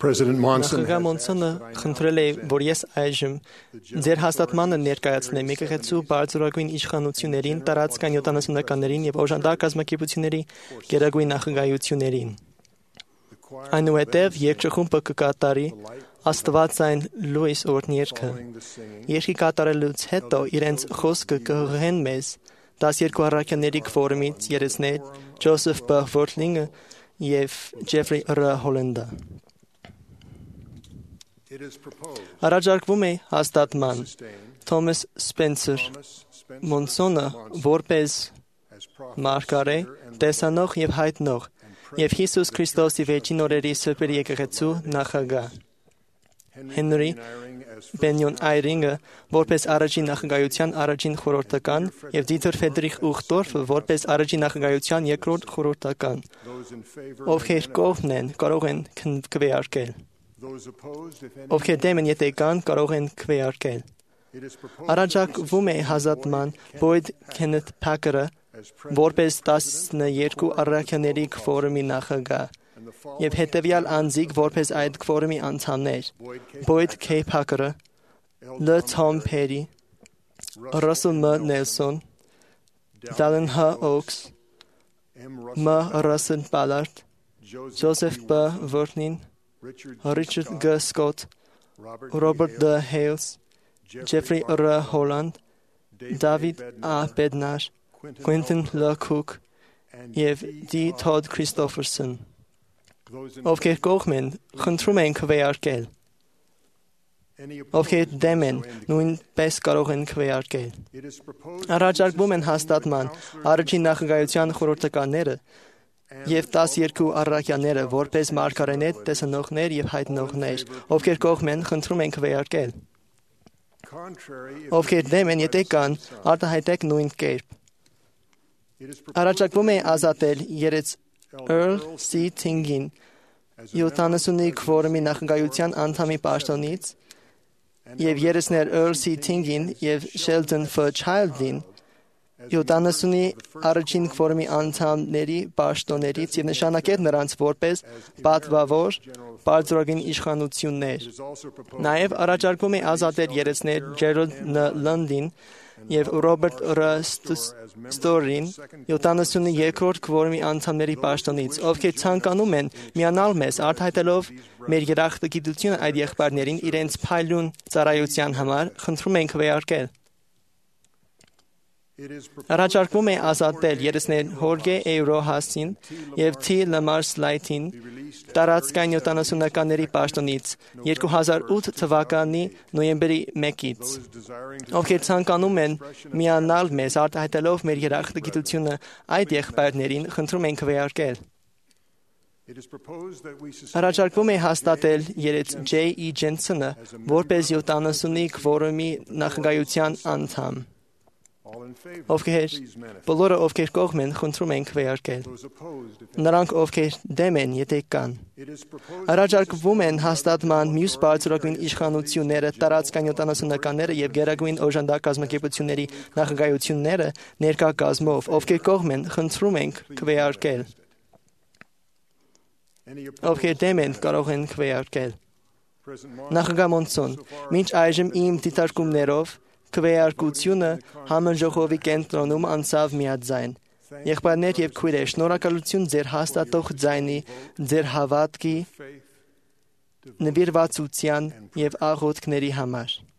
President Monson Նախագահ Մոնսոնը խնդրել է, որ ես այժմ ձեր հաստատմանը ներկայացնեմ եկեղեցու բարձրագույն իշխանություններին, տարածքային 70-ականներին եւ օժանդակ կազմակերպությունների գերագույն նախագահություններին։ Այնուհետև երկրախումբը կկատարի Աստվածային լույս օրհներգը։ Երկի կատարելուց հետո իրենց խոսքը կհղեն մեզ 12 առաքյալների քվորումից երեսներ Ջոզեֆ Բ. Որտլինգը եւ Ջեֆրի Ռ. Հոլանդը։ Առաջարկվում է հաստատման Թոմաս Սպենսեր Մոնսոնը որպես մարգարե, տեսանող եւ հայտնող եւ Հիսուս Քրիստոսի վերջին օրերի սրբերի եկեղեցու նախագահ Հենրի Բենյոն Այրինգը որպես առաջին նախագահության առաջին խորհրդական եւ Դիթեր Ֆեդրիխ Ուխտորֆը որպես առաջին նախագահության երկրորդ խորհրդական, ովքեր կողմն են, կարող են քվեարկել։ Ովքեր դեմ են, եթե կան, կարող են քվեարկել։ Առաջարկվում է հաստատման Բոյդ Քենեթ Փակերը որպես 12 առաքյալների քվորումի նախագահ եւ հետեւյալ անձիկ որպես այդ քվորումի անդամներ. Բոյդ Քեյ Փակերը, Լ. Թոմ Փերի, Ռասել Մ. Նելսոն, Դալեն Հ. Օքս, Մ. Ռասել Բալարդ, Ջոզեֆ Բ. Որտնին, Ռիչարդ Գ. Սկոտ, Ռոբերտ Դ. Հեյլս, Ջեֆրի Ռ. Հոլանդ, Դավիթ Ա. Բեդնար, Quentin L. Cook եւ D. Todd Christopherson։ Ովքեր կողմ են, խնդրում են քվեարկել։ Ովքեր դեմ են, նույնպես կարող են քվեարկել։ Առաջարկվում են հաստատման առաջին նախագահության խորհրդականները եւ 12 առաքյալները որպես մարգարեներ, տեսանողներ եւ հայտնողներ, ովքեր կողմ են, խնդրում են քվեարկել։ Ովքեր դեմ են, եթե կան, արտահայտեք նույն կերպ։ Առաջարկվում է ազատել երեց Earl C. Tingին 70-ի քվորումի նախագահության անդամի պաշտոնից եւ երեսներ Earl C. Tingին եւ Sheldon F. Childին 70-ի առաջին քվորումի անդամների պաշտոններից եւ նշանակել նրանց որպես պատվավոր բարձրագույն իշխանություններ։ Նաեւ առաջարկվում է ազատել երեսներ Ջերալդ Ն. Լնդին եւ Ռոբերտ Ռ. Ստորին 72-րդ քվորումի անդամների պաշտոնից, ովքեր ցանկանում են միանալ մեզ արտահայտելով մեր երախտագիտությունը այդ եղբայրներին իրենց փայլուն ծառայության համար, խնդրում ենք քվեարկել։ Առաջարկվում է ազատել երեսներ Հորգե Էյրոհասին եւ T. Լամար Սլայթին տարածքային 70-ականների պաշտոնից 2008 թվականի նոյեմբերի 1-ից, ովքեր ցանկանում են միանալ մեզ արտահայտելով մեր երախտագիտությունը այդ եղբայրներին, խնդրում ենք քվեարկել։ Առաջարկվում է հաստատել երեց J. E. Ջենսոնը որպես 70-ի քվորումի նախագահության անդամ։ Բոլորը ովքեր կողմ են, խնդրում են քվեարկել։ Նրանք ովքեր դեմ են, եթե կան։ Առաջարկվում են հաստատման մյուս բարձրագույն իշխանությունները, տարածքային 70-ականները եւ գերագույն օժանդակ կազմակերպությունների նախագահությունները ներկա կազմով, ովքեր կողմ են, խնդրում ենք քվեարկել։ Ովքեր դեմ են, կարող են քվեարկել։ Նախագահ Մոնսոն, մինչ այժմ իմ դիտարկումներով քվեարկությունը համաժողովի կենտրոնում անցավ միաձայն։ Եղբայրներ եւ քույրեր, շնորհակալություն ձեր հաստատող ձայնի, ձեր հավատքի, նվիրվածության եւ աղոթքների համար։